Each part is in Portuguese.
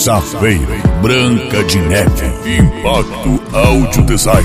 terça-feira, Branca de Neve, Impacto Audio Design.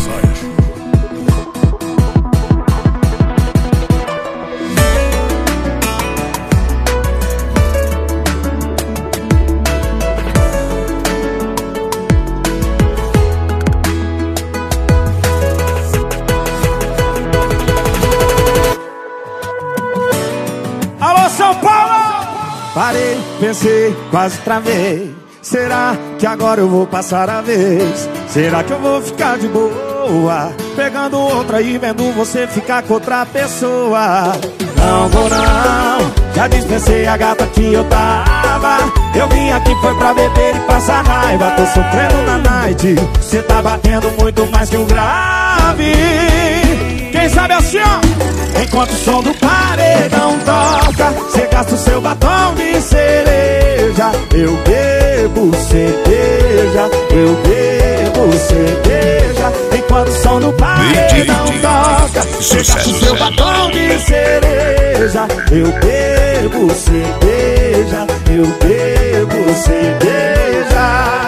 Alô, São Paulo! Parei, pensei, quase travei. Será que agora eu vou passar a vez? Será que eu vou ficar de boa, pegando outra e vendo você ficar com outra pessoa? Não vou não, já dispensei a gata que eu tava. Eu vim aqui foi pra beber e passar raiva. Tô sofrendo na night, cê tá batendo muito mais que um grave. Quem sabe assim, ó? Enquanto o som do paredão toca, cê gasta o seu batom de cereja. Eu bebo cerveja, eu bebo cerveja. Enquanto o som do paredão toca, cê gasta o seu batom de cereja. Eu bebo cerveja, eu bebo cerveja.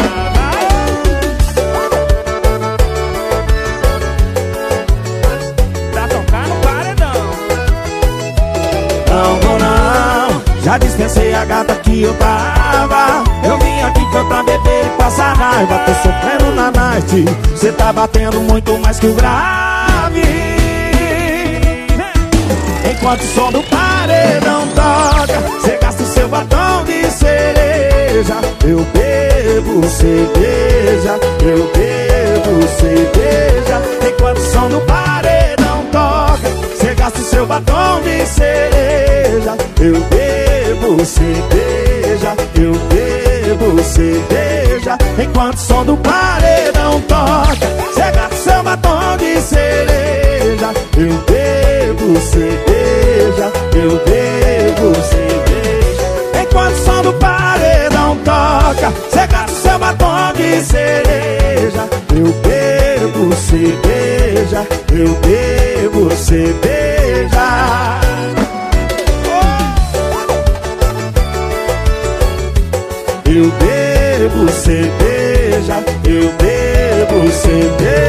Já dispensei a gata que eu tava. Eu vim aqui foi pra beber e passar raiva. Tô sofrendo na night, cê tá batendo muito mais que o grave. Enquanto o som do paredão toca, cê gasta o seu batom de cereja. Eu bebo cerveja, eu bebo cerveja. Enquanto o som do paredão toca, cê gasta o seu batom de cereja. Eu bebo cerveja, eu bebo cerveja. Enquanto o som do paredão toca, cê gasta o seu batom de cereja. Eu bebo cerveja, eu bebo cerveja. Enquanto o som do paredão toca, cê gasta o seu batom de cereja. Eu bebo cerveja, eu bebo cerveja. Eu bebo cerveja, eu bebo cerveja.